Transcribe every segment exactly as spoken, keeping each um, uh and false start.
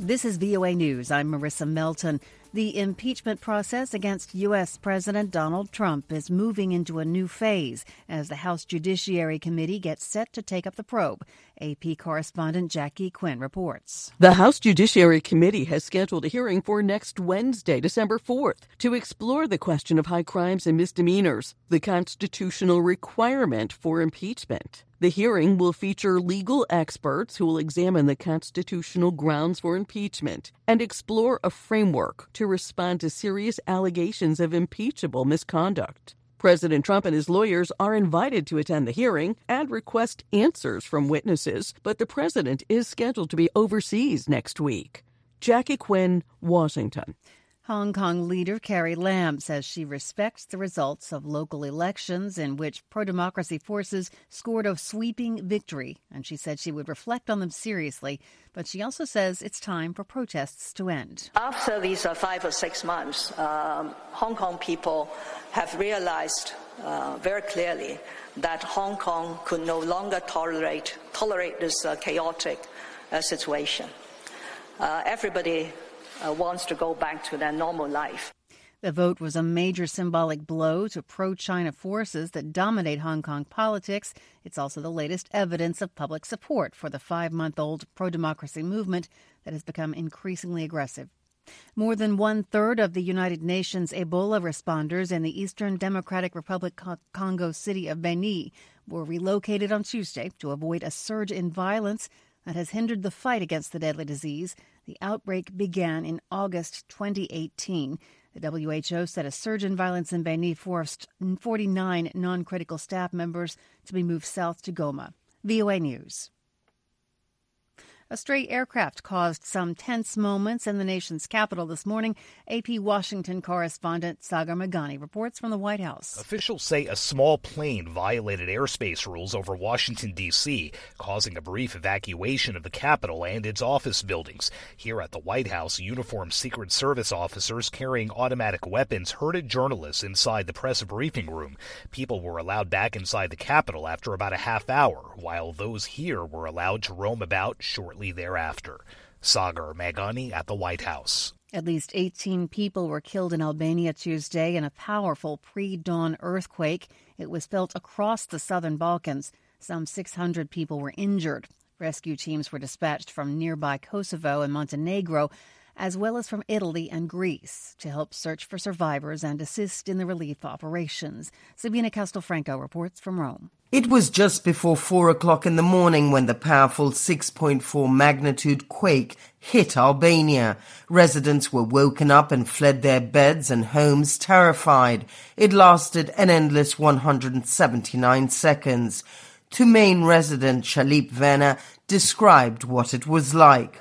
This is V O A News. I'm Marissa Melton. The impeachment process against U S. President Donald Trump is moving into a new phase as the House Judiciary Committee gets set to take up the probe. A P correspondent Jackie Quinn reports. The House Judiciary Committee has scheduled a hearing for next Wednesday, December fourth, to explore the question of high crimes and misdemeanors, the constitutional requirement for impeachment. The hearing will feature legal experts who will examine the constitutional grounds for impeachment and explore a framework to respond to serious allegations of impeachable misconduct. President Trump and his lawyers are invited to attend the hearing and request answers from witnesses, but the president is scheduled to be overseas next week. Jackie Quinn, Washington. Hong Kong leader Carrie Lam says she respects the results of local elections in which pro-democracy forces scored a sweeping victory, and she said she would reflect on them seriously. But she also says it's time for protests to end. After these uh, five or six months, um, Hong Kong people have realized uh, very clearly that Hong Kong could no longer tolerate tolerate this uh, chaotic uh, situation. Uh, everybody Uh, wants to go back to their normal life. The vote was a major symbolic blow to pro-China forces that dominate Hong Kong politics. It's also the latest evidence of public support for the five-month-old pro-democracy movement that has become increasingly aggressive. More than one-third of the United Nations Ebola responders in the Eastern Democratic Republic Congo city of Beni were relocated on Tuesday to avoid a surge in violence that has hindered the fight against the deadly disease. The outbreak began in August twenty eighteen. The W H O said a surge in violence in Beni forced forty-nine non-critical staff members to be moved south to Goma. V O A News. A stray aircraft caused some tense moments in the nation's capital this morning. A P Washington correspondent Sagar Meghani reports from the White House. Officials say a small plane violated airspace rules over Washington, D C, causing a brief evacuation of the Capitol and its office buildings. Here at the White House, uniformed Secret Service officers carrying automatic weapons herded journalists inside the press briefing room. People were allowed back inside the Capitol after about a half hour, while those here were allowed to roam about shortly thereafter. Sagar Meghani at the White House. At least eighteen people were killed in Albania Tuesday in a powerful pre-dawn earthquake. It was felt across the southern Balkans. Some six hundred people were injured. Rescue teams were dispatched from nearby Kosovo and Montenegro, as well as from Italy and Greece, to help search for survivors and assist in the relief operations. Sabina Castelfranco reports from Rome. It was just before four o'clock in the morning when the powerful six point four magnitude quake hit Albania. Residents were woken up and fled their beds and homes terrified. It lasted an endless one hundred seventy-nine seconds. Tumain resident Shalip Vena described what it was like.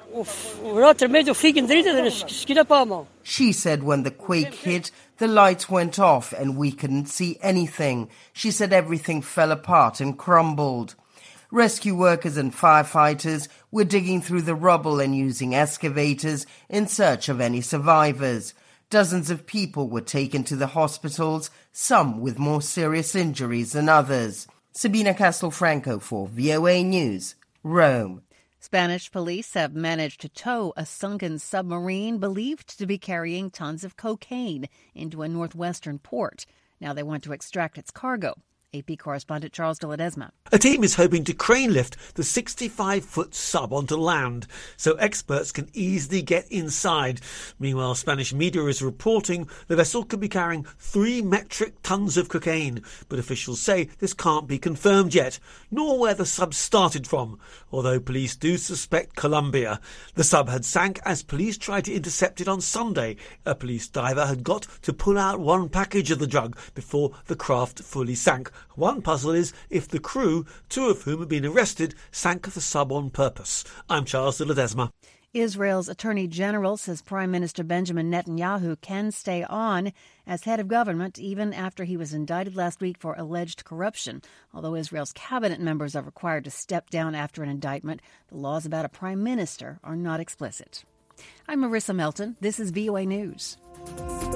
She said when the quake hit, the lights went off and we couldn't see anything. She said everything fell apart and crumbled. Rescue workers and firefighters were digging through the rubble and using excavators in search of any survivors. Dozens of people were taken to the hospitals, some with more serious injuries than others. Sabina Castelfranco for V O A News, Rome. Spanish police have managed to tow a sunken submarine believed to be carrying tons of cocaine into a northwestern port. Now they want to extract its cargo. A P correspondent Charles de Ledesma. A team is hoping to crane lift the sixty-five foot sub onto land so experts can easily get inside. Meanwhile, Spanish media is reporting the vessel could be carrying three metric tons of cocaine, but officials say this can't be confirmed yet, nor where the sub started from, although police do suspect Colombia. The sub had sank as police tried to intercept it on Sunday. A police diver had got to pull out one package of the drug before the craft fully sank. One puzzle is if the crew, two of whom have been arrested, sank the sub on purpose. I'm Charles de Ledesma. Israel's Attorney General says Prime Minister Benjamin Netanyahu can stay on as head of government even after he was indicted last week for alleged corruption. Although Israel's cabinet members are required to step down after an indictment, the laws about a prime minister are not explicit. I'm Marissa Melton. This is V O A News.